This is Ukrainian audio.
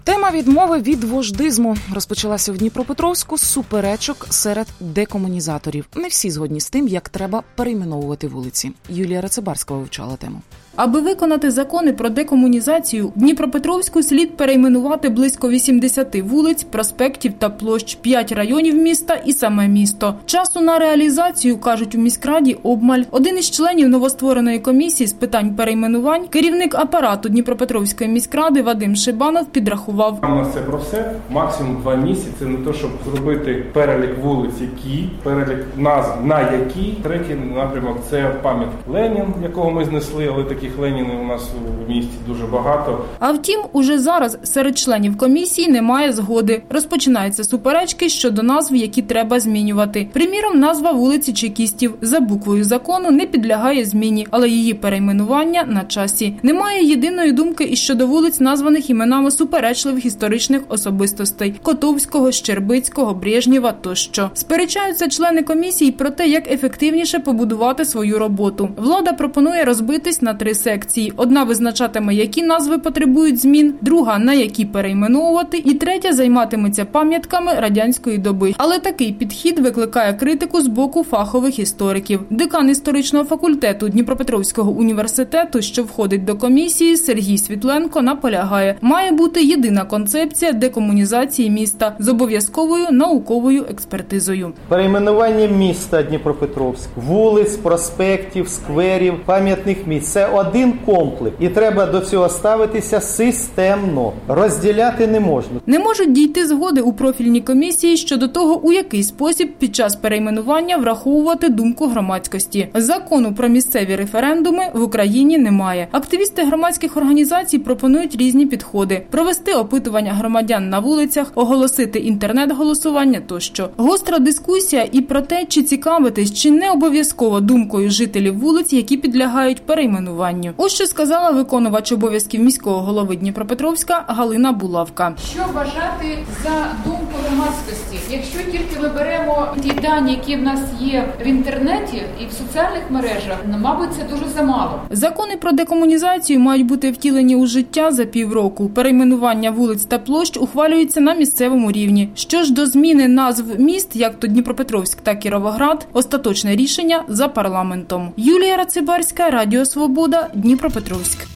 Тема відмови від вождизму розпочалася в Дніпропетровську з суперечок серед декомунізаторів. Не всі згодні з тим, як треба перейменовувати вулиці. Юлія Рацибарська вивчала тему. Аби виконати закони про декомунізацію, Дніпропетровську слід перейменувати близько 80 вулиць, проспектів та площ, 5 районів міста і саме місто. Часу на реалізацію, кажуть у міськраді, обмаль. Один із членів новоствореної комісії з питань перейменувань, керівник апарату Дніпропетровської міськради Вадим Шибанов підрахував. У нас це про все. Максимум 2 місяці на те, щоб зробити перелік вулиць, перелік назв на які. Третій напрямок – це пам'ятник Ленін, якого ми знесли, але таких Ленінів у нас у місті дуже багато. А втім, уже зараз серед членів комісії немає згоди. Розпочинаються суперечки щодо назв, які треба змінювати. Приміром, назва вулиці Чекістів за буквою закону не підлягає зміні, але її перейменування на часі. Немає єдиної думки і щодо вулиць, названих іменами суперечливих історичних особистостей – Котовського, Щербицького, Брежнєва тощо. Сперечаються члени комісії про те, як ефективніше побудувати свою роботу. Влада пропонує розбитись на 3 секції. Одна визначатиме, які назви потребують змін, друга – на які перейменовувати, і третя займатиметься пам'ятками радянської доби. Але такий підхід викликає критику з боку фахових істориків. Декан історичного факультету Дніпропетровського університету, що входить до комісії, Сергій Світленко наполягає, має бути єдина концепція декомунізації міста з обов'язковою науковою експертизою. Перейменування міста Дніпропетровськ, вулиць, проспектів, скверів, пам'ятних місць – це один комплекс. І треба до цього ставитися системно. Розділяти не можна. Не можуть дійти згоди у профільній комісії щодо того, у який спосіб під час перейменування враховувати думку громадськості. Закону про місцеві референдуми в Україні немає. Активісти громадських організацій пропонують різні підходи. Провести опитування громадян на вулицях, оголосити інтернет-голосування тощо. Гостра дискусія і про те, чи цікавитись, чи не обов'язково думкою жителів вулиць, які підлягають перейменуванню. Ось що сказала виконувач обов'язків міського голови Дніпропетровська Галина Булавка. Що вважати за думку громадськості? Якщо тільки ми беремо ті дані, які в нас є в інтернеті і в соціальних мережах, мабуть, це дуже замало. Закони про декомунізацію мають бути втілені у життя за півроку. Перейменування вулиць та площ ухвалюється на місцевому рівні. Що ж до зміни назв міст, як то Дніпропетровськ та Кіровоград, остаточне рішення за парламентом. Юлія Рацибарська, Радіо Свобода, Дніпропетровськ.